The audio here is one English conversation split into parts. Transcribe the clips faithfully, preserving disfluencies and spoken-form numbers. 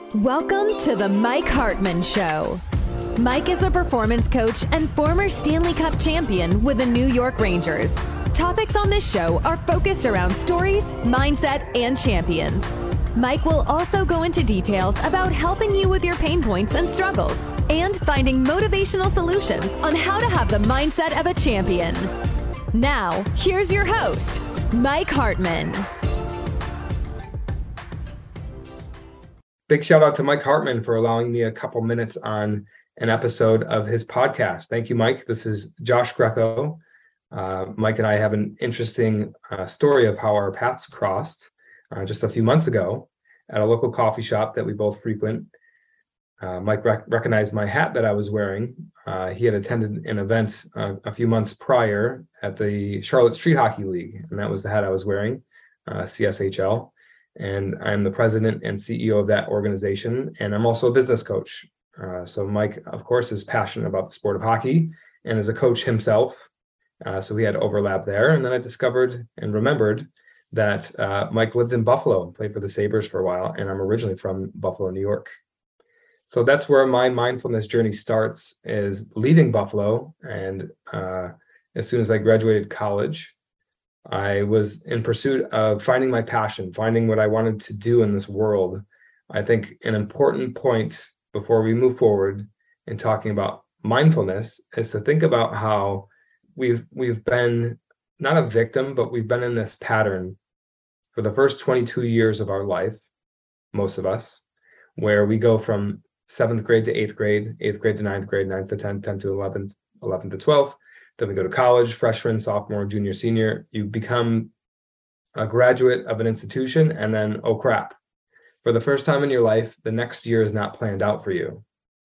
Welcome to the Mike Hartman Show. Mike is a performance coach and former Stanley Cup champion with the New York Rangers. Topics on this show are focused around stories, mindset, and champions. Mike will also go into details about helping you with your pain points and struggles and finding motivational solutions on how to have the mindset of a champion. Now, here's your host, Mike Hartman. Big shout out to Mike Hartman for allowing me a couple minutes on an episode of his podcast. Thank you, Mike. This is Josh Greco. Uh, Mike and I have an interesting uh, story of how our paths crossed uh, just a few months ago at a local coffee shop that we both frequent. Uh, Mike rec- recognized my hat that I was wearing. Uh, he had attended an event uh, a few months prior at the Charlotte Street Hockey League, and that was the hat I was wearing, uh, C S H L. And I'm the president and C E O of that organization, and I'm also a business coach. Uh, so Mike, of course, is passionate about the sport of hockey and is a coach himself. Uh, so we had overlap there. And then I discovered and remembered that uh, Mike lived in Buffalo and played for the Sabres for a while, and I'm originally from Buffalo, New York. So that's where my mindfulness journey starts, is leaving Buffalo. And uh, as soon as I graduated college, I was in pursuit of finding my passion, finding what I wanted to do in this world. I think an important point before we move forward in talking about mindfulness is to think about how we've we've been not a victim, but we've been in this pattern for the first twenty-two years of our life, most of us, where we go from seventh grade to eighth grade, eighth grade to ninth grade, ninth to tenth, tenth to eleventh, eleventh to twelfth. Then we go to college, freshman, sophomore, junior, senior. You become a graduate of an institution, and then, oh crap, for the first time in your life, the next year is not planned out for you.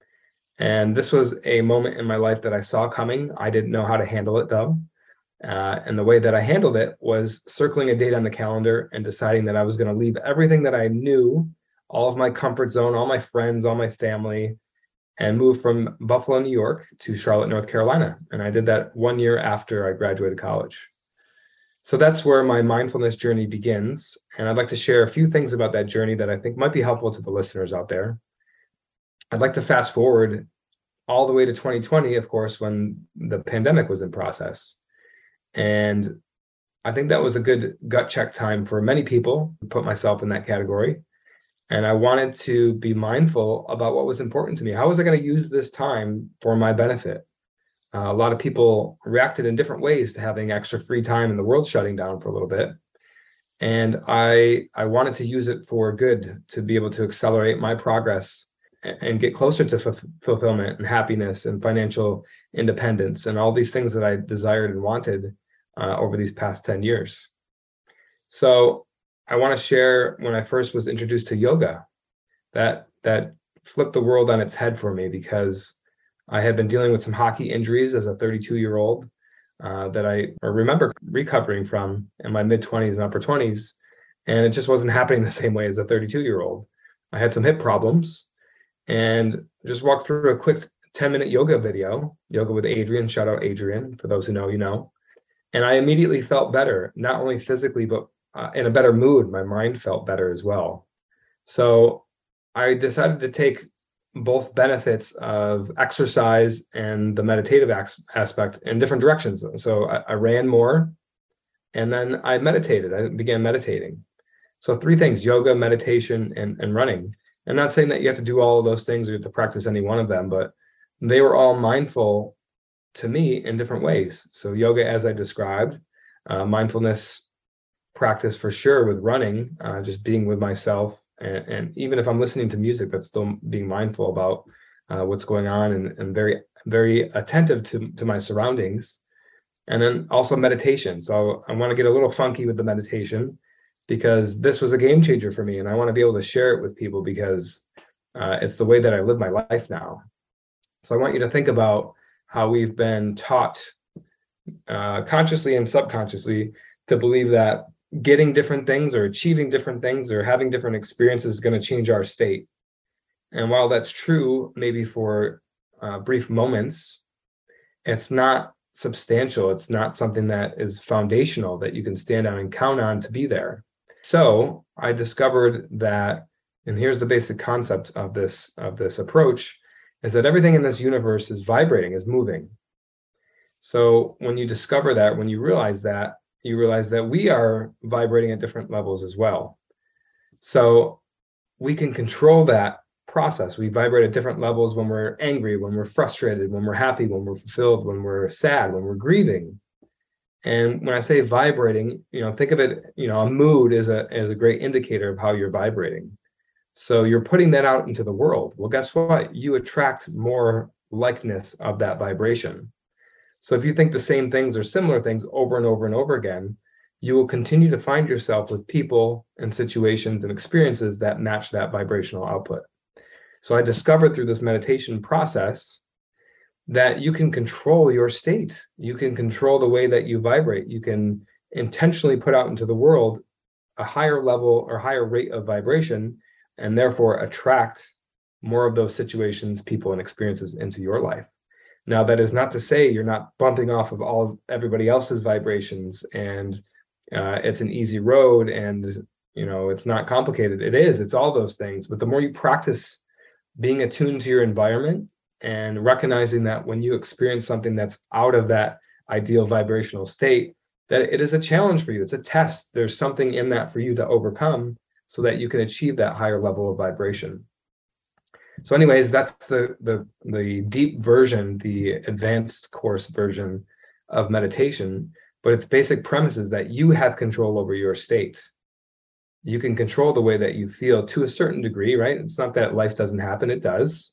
And this was a moment in my life that I saw coming. I didn't know how to handle it, though. Uh, and the way that I handled it was circling a date on the calendar and deciding that I was going to leave everything that I knew, all of my comfort zone, all my friends, all my family, and moved from Buffalo, New York to Charlotte, North Carolina. And I did that one year after I graduated college. So that's where my mindfulness journey begins. And I'd like to share a few things about that journey that I think might be helpful to the listeners out there. I'd like to fast forward all the way to twenty twenty, of course, when the pandemic was in process. And I think that was a good gut check time for many people, put myself in that category. And I wanted to be mindful about what was important to me. How was I going to use this time for my benefit? Uh, a lot of people reacted in different ways to having extra free time and the world shutting down for a little bit. And I, I wanted to use it for good, to be able to accelerate my progress and, and get closer to f- fulfillment and happiness and financial independence and all these things that I desired and wanted uh, over these past ten years. So I want to share when I first was introduced to yoga, that that flipped the world on its head for me, because I had been dealing with some hockey injuries as a thirty-two-year-old uh, that I remember recovering from in my mid-twenties and upper twenties, and it just wasn't happening the same way as a thirty-two-year-old. I had some hip problems, and just walked through a quick ten-minute yoga video, Yoga with Adriene, shout out Adriene, for those who know, you know, and I immediately felt better, not only physically, but Uh, in a better mood. My mind felt better as well. So I decided to take both benefits of exercise and the meditative as- aspect in different directions. So I, I ran more, and then I meditated. I began meditating. So three things: yoga, meditation, and, and running. I'm not saying that you have to do all of those things or you have to practice any one of them, but they were all mindful to me in different ways. So yoga, as I described, uh, mindfulness practice for sure with running, uh, just being with myself, and, and even if I'm listening to music, that's still being mindful about uh, what's going on, and, and very, very attentive to, to my surroundings. And then also meditation. So I want to get a little funky with the meditation, because this was a game changer for me, and I want to be able to share it with people, because uh, it's the way that I live my life now. So I want you to think about how we've been taught uh, consciously and subconsciously to believe that getting different things or achieving different things or having different experiences is going to change our state. And while that's true, maybe for uh, brief moments, it's not substantial. It's not something that is foundational that you can stand on and count on to be there. So I discovered that And here's the basic concept of this, of this approach, is that everything in this universe is vibrating, is moving. So when you discover that, when you realize that, you realize that we are vibrating at different levels as well. So we can control that process. We vibrate at different levels when we're angry, when we're frustrated, when we're happy, when we're fulfilled, when we're sad, when we're grieving. And when I say vibrating, you know, think of it, you know, a mood is a, is a great indicator of how you're vibrating. So you're putting that out into the world. Well, guess what? You attract more likeness of that vibration. So if you think the same things or similar things over and over and over again, you will continue to find yourself with people and situations and experiences that match that vibrational output. So I discovered through this meditation process that you can control your state. You can control the way that you vibrate. You can intentionally put out into the world a higher level or higher rate of vibration, and therefore attract more of those situations, people, and experiences into your life. Now, that is not to say you're not bumping off of all of everybody else's vibrations and uh, it's an easy road and, you know, it's not complicated. It is, it's all those things. But the more you practice being attuned to your environment and recognizing that when you experience something that's out of that ideal vibrational state, that it is a challenge for you. It's a test. There's something in that for you to overcome so that you can achieve that higher level of vibration. So anyways, that's the, the, the deep version, the advanced course version of meditation, but its basic premise is that you have control over your state. You can control the way that you feel to a certain degree, right? It's not that life doesn't happen, it does.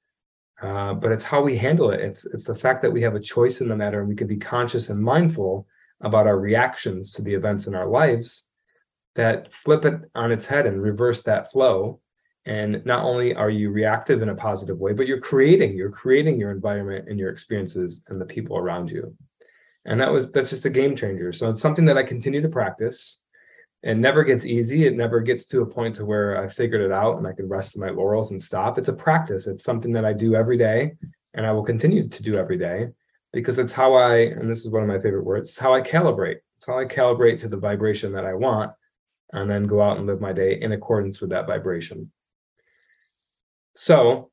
Uh, but it's how we handle it. It's, it's the fact that we have a choice in the matter, and we can be conscious and mindful about our reactions to the events in our lives that flip it on its head and reverse that flow. And not only are you reactive in a positive way, but you're creating, you're creating your environment and your experiences and the people around you. And that was, that's just a game changer. So it's something that I continue to practice. It never gets easy. It never gets to a point to where I figured it out and I can rest in my laurels and stop. It's a practice. It's something that I do every day, and I will continue to do every day, because it's how I, and this is one of my favorite words, it's how I calibrate. It's how I calibrate to the vibration that I want, and then go out and live my day in accordance with that vibration. So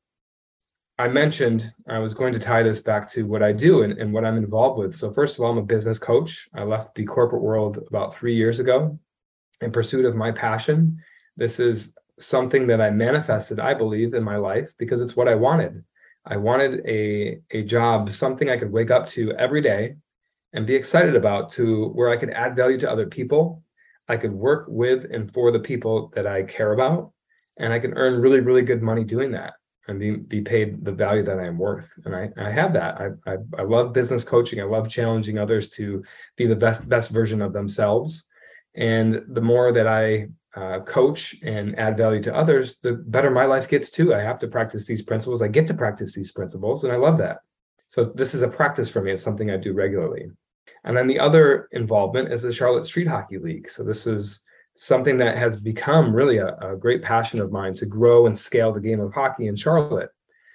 I mentioned I was going to tie this back to what I do and, and what I'm involved with. So first of all, I'm a business coach. I left the corporate world about three years ago in pursuit of my passion. This is something that I manifested, I believe, in my life because it's what I wanted. I wanted a, a job, something I could wake up to every day and be excited about, to where I could add value to other people. I could work with and for the people that I care about, and I can earn really, really good money doing that and be, be paid the value that I am worth. And I, I have that. I, I, I love business coaching. I love challenging others to be the best, best version of themselves. And the more that I uh, coach and add value to others, the better my life gets too. I have to practice these principles. I get to practice these principles, and I love that. So this is a practice for me. It's something I do regularly. And then the other involvement is the Charlotte Street Hockey League. So this is something that has become really a, a great passion of mine, to grow and scale the game of hockey in Charlotte.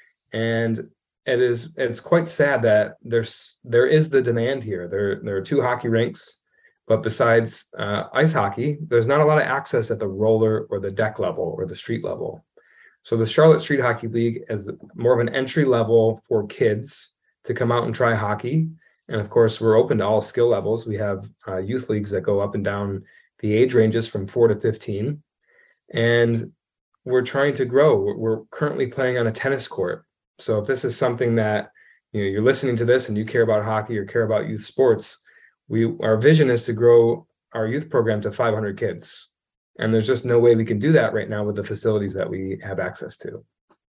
And it is, it's quite sad that there's, there is the demand here. There, there are two hockey rinks, but besides uh, ice hockey, there's not a lot of access at the roller or the deck level or the street level. So the Charlotte Street Hockey League is more of an entry level for kids to come out and try hockey. And of course, we're open to all skill levels. We have uh, youth leagues that go up and down the age ranges from four to fifteen. And we're trying to grow. We're currently playing on a tennis court. So if this is something that, you know, you're listening to this and you care about hockey or care about youth sports, we, our vision is to grow our youth program to five hundred kids. And there's just no way we can do that right now with the facilities that we have access to.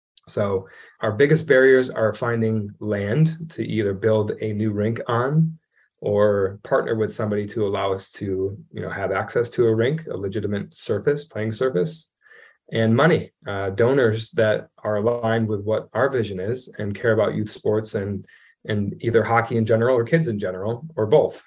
So our biggest barriers are finding land to either build a new rink on, or partner with somebody to allow us to, you know, have access to a rink, a legitimate surface, playing surface, and money, uh, donors that are aligned with what our vision is and care about youth sports and, and either hockey in general or kids in general, or both.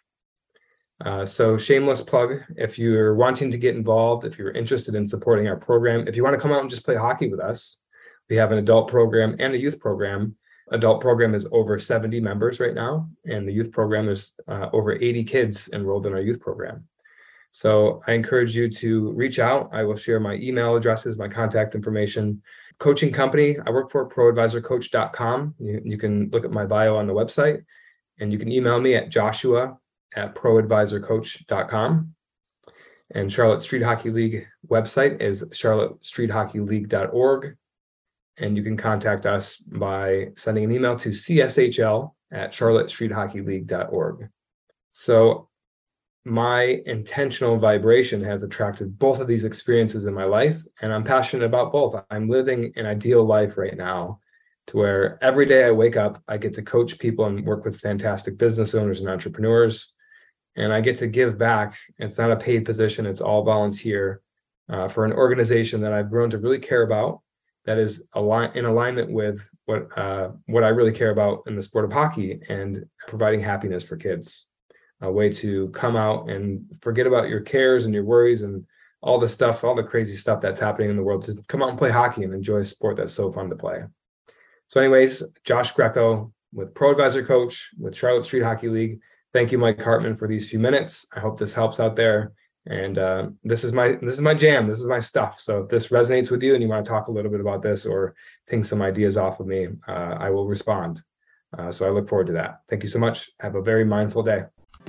Uh, so shameless plug, if you're wanting to get involved, if you're interested in supporting our program, if you want to come out and just play hockey with us, we have an adult program and a youth program. Adult program is over seventy members right now, and the youth program is uh, over eighty kids enrolled in our youth program. So I encourage you to reach out. I will share my email addresses, my contact information. Coaching company I work for, pro advisor coach dot com. You, you can look at my bio on the website, and you can email me at joshua at pro advisor coach dot com. And Charlotte Street Hockey League website is charlotte street hockey league dot org. And you can contact us by sending an email to c s h l at charlotte street hockey league dot org. So my intentional vibration has attracted both of these experiences in my life, and I'm passionate about both. I'm living an ideal life right now to where every day I wake up, I get to coach people and work with fantastic business owners and entrepreneurs. And I get to give back. It's not a paid position, it's all volunteer uh, for an organization that I've grown to really care about, that is align, in alignment with what uh, what I really care about in the sport of hockey and providing happiness for kids. A way to come out and forget about your cares and your worries and all the stuff, all the crazy stuff that's happening in the world, to come out and play hockey and enjoy a sport that's so fun to play. So anyways, Josh Greco with Pro Advisor Coach with Charlotte Street Hockey League. Thank you, Mike Hartman, for these few minutes. I hope this helps out there. And uh, this is my this is my jam. This is my stuff. So if this resonates with you and you want to talk a little bit about this or ping some ideas off of me, uh, I will respond. Uh, so I look forward to that. Thank you so much. Have a very mindful day.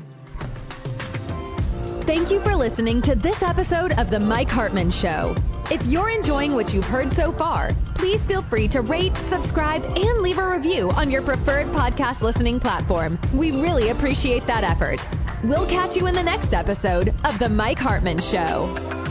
Thank you for listening to this episode of The Mike Hartman Show. If you're enjoying what you've heard so far, please feel free to rate, subscribe, and leave a review on your preferred podcast listening platform. We really appreciate that effort. We'll catch you in the next episode of The Mike Hartman Show.